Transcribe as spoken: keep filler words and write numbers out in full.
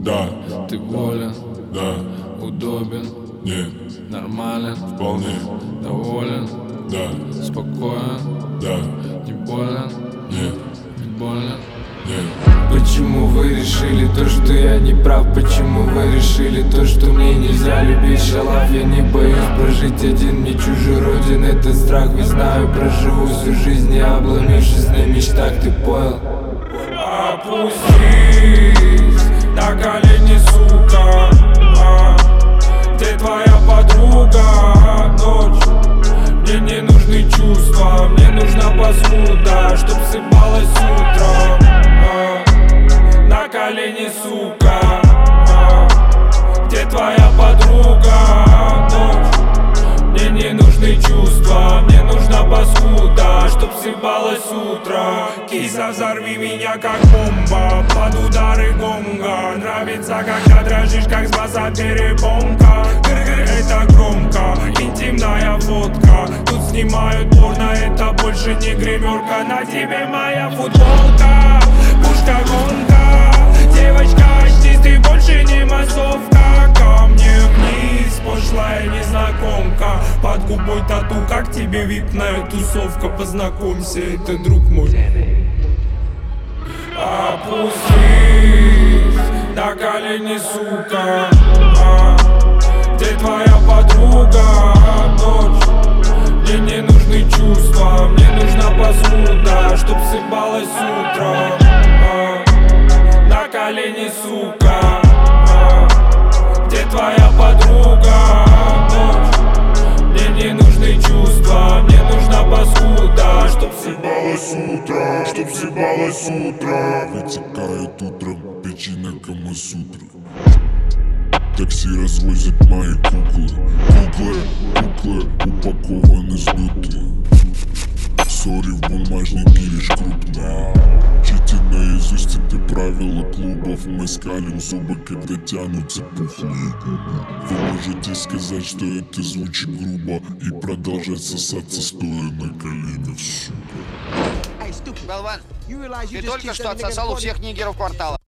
Да, Ты волен, да, удобен, нет, нормален, вполне, доволен, да, спокоен, да, не болен, нет, не больно. нет. Почему вы решили то, что я не прав? Почему вы решили то, что мне нельзя любить шалав? Я не боюсь прожить один, мне чужероден этот страх. Ведь знаю, проживу всю жизнь, не обломившись на мечтах. Ты понял? Опустись на колени, сука, а, где твоя подруга? Ночь, мне не нужны чувства, мне нужна посуда, чтоб сыпалась утром. а, На колени, сука, а, где твоя подруга? Ночь, мне не нужны чувства, мне нужна паскуда, чтоб сыпалась утро. Киса, взорви меня как бомба под удары гонга. Нравится, когда дрожишь, как с баса перепонка. Гр-гр, это громко, интимная фотка. Тут снимают порно, это больше не гримерка. На тебе моя футболка, пушка гонка. Девочка, очнись, ты больше не массовка. Ко мне вниз, пошлая незнакомка. Под губой тату, как тебе випная тусовка. Познакомься, это друг мой. Опустись на колени, сука, а, где твоя подруга? Ночь, мне не нужны чувства, мне нужна посуда, чтоб сыпалась утром. а, На колени, сука, а, где твоя подруга? Ночь, мне не нужны чувства, мне нужна паскуда, чтоб Съебалось утро, чтоб съебалось утро. Вытекает утром печень Камасутры. Такси развозят мои куклы. Куклы, куклы упакованы сдутые. Сори, в бумажнике лишь крупные. Чити наизусть это правила клубов. Мы скалим зубы, когда тянутся пухлые губы. Вы можете сказать, что это звучит грубо, и продолжать сосаться, стоя на коленях, сука. Болван, ты только что отсосал у всех нигеров квартала.